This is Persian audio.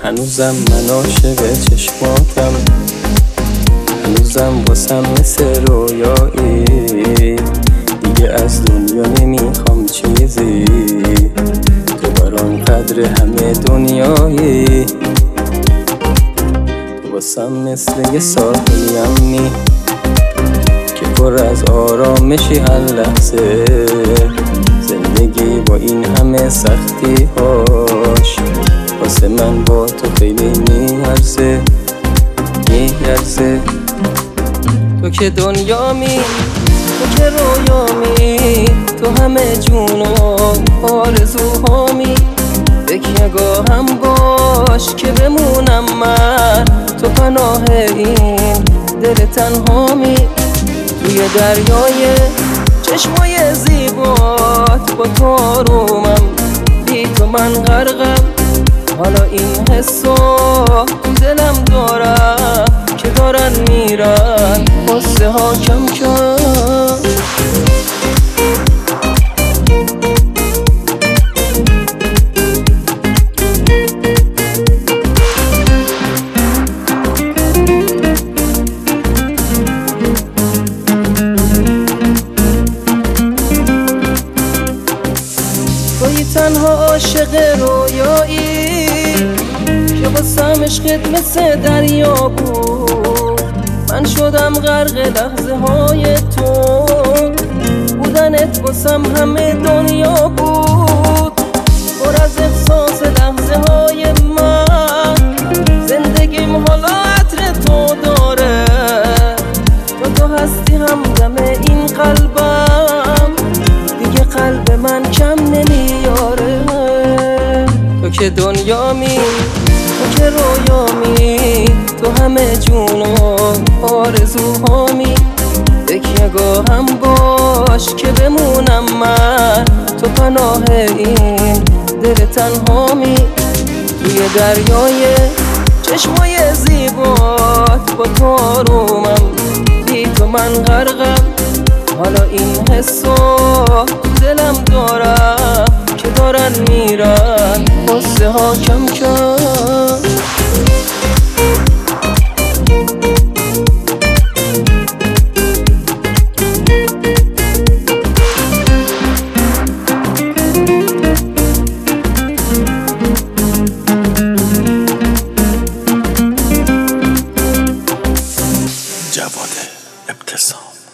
هنوزم من عاشق چشماتم، هنوزم واسم مثل رویایی. دیگه از دنیا نمیخوام چیزی، تو برام قدر همه دنیایی. تو واسم مثل یه ساحلی امنی که پر از آرامشی هر لحظه. زندگی با این همه سختی هاش واسه من با تو خیلی میارزه. تو که دنیامی، تو که رویامی، تو همه جون و آرزوهامی. یک نگاهم باش که بمونم من، تو پناه این دل تنهامی. توی دریای چشمای زیبات با تو آرومم، بی تو من غرقم. حالا این حسو تو دلم دارم که دارن میرن قصه ها کم کم. توی تنها عاشق رویایی که واسم عشقت مثل دریا بود. من شدم غرق لحظه های تو، بودنت واسم همه دنیا بود. پر از احساس لحظه های من، زندگیم حالا عطر تو داره. تو هستی همدم این قلبم، دیگه قلب من کم نمیاره. تو که دنیامی، تو که رویامی، تو همه جون و آرزوهامی. یک نگاهم باش که بمونم من، تو پناه این دل تنهامی. توی دریای چشمای زیبات با تو آرومم، بی تو من غرقم. حالا این حسو تو دلم دارم که دارن میرن قصه ها کم کم. جواد ابتسام.